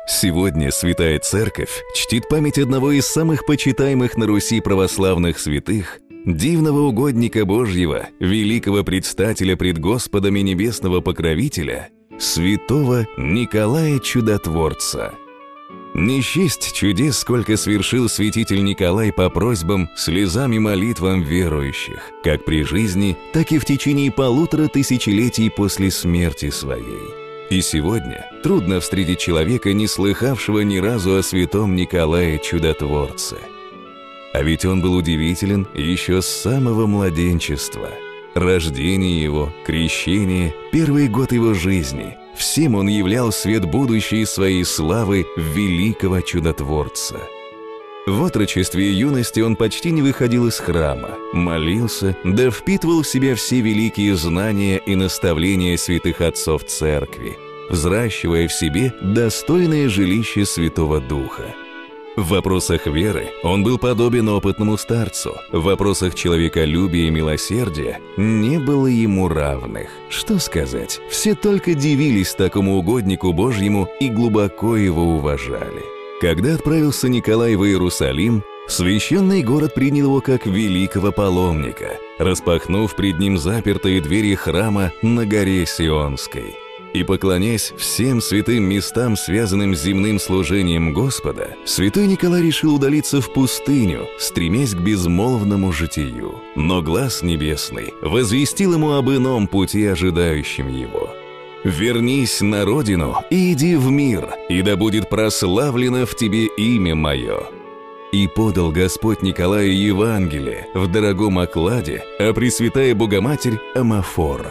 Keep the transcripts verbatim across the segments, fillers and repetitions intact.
Сегодня Святая Церковь чтит память одного из самых почитаемых на Руси православных святых, дивного угодника Божьего, великого предстателя пред Господом и небесного покровителя, святого Николая Чудотворца. Не счесть чудес, сколько свершил святитель Николай по просьбам, слезам и молитвам верующих, как при жизни, так и в течение полутора тысячелетий после смерти своей. И сегодня трудно встретить человека, не слыхавшего ни разу о святом Николае Чудотворце. А ведь он был удивителен еще с самого младенчества. Рождение его, крещение, первый год его жизни – всем он являл свет будущей своей славы великого Чудотворца. В отрочестве и юности он почти не выходил из храма, молился, да впитывал в себя все великие знания и наставления святых отцов Церкви, взращивая в себе достойное жилище Святого Духа. В вопросах веры он был подобен опытному старцу, в вопросах человеколюбия и милосердия не было ему равных. Что сказать, все только дивились такому угоднику Божьему и глубоко его уважали. Когда отправился Николай в Иерусалим, священный город принял его как великого паломника, распахнув пред ним запертые двери храма на горе Сионской. И, поклоняясь всем святым местам, связанным с земным служением Господа, святой Николай решил удалиться в пустыню, стремясь к безмолвному житию. Но глас небесный возвестил ему об ином пути, ожидающем его. «Вернись на родину и иди в мир, и да будет прославлено в тебе имя мое». И подал Господь Николаю Евангелие в дорогом окладе, а Пресвятая Богоматерь – амафора.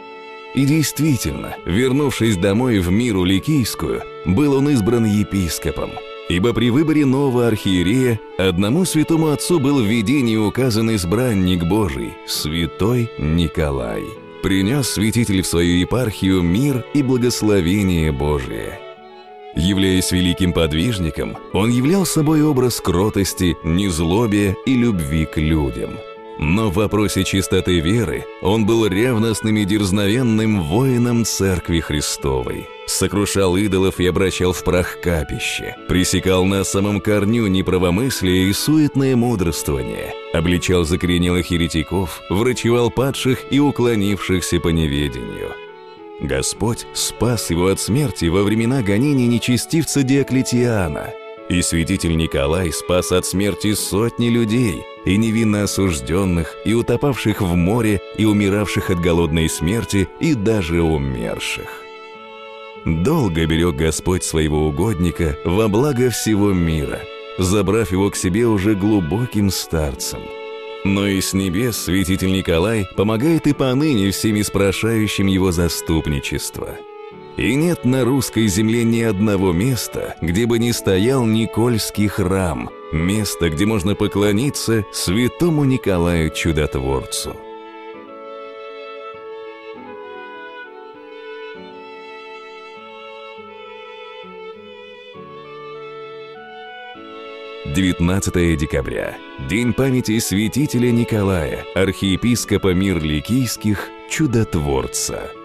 И действительно, вернувшись домой в Миру Ликийскую, был он избран епископом, ибо при выборе нового архиерея одному святому отцу был в видении указан избранник Божий, святой Николай. Принес святитель в свою епархию мир и благословение Божие. Являясь великим подвижником, он являл собой образ кротости, незлобия и любви к людям. Но в вопросе чистоты веры он был ревностным и дерзновенным воином Церкви Христовой. Сокрушал идолов и обращал в прах капище, пресекал на самом корню неправомыслие и суетное мудрствование, обличал закоренелых еретиков, врачевал падших и уклонившихся по неведению. Господь спас его от смерти во времена гонений нечестивца Диоклетиана, и святитель Николай спас от смерти сотни людей, и невинно осужденных, и утопавших в море, и умиравших от голодной смерти, и даже умерших. Долго берег Господь своего угодника во благо всего мира, забрав его к себе уже глубоким старцем. Но и с небес святитель Николай помогает и поныне всем испрошающим его заступничество. И нет на русской земле ни одного места, где бы не стоял Никольский храм, место, где можно поклониться святому Николаю Чудотворцу. девятнадцатое декабря. День памяти святителя Николая, архиепископа Мир Ликийских, Чудотворца.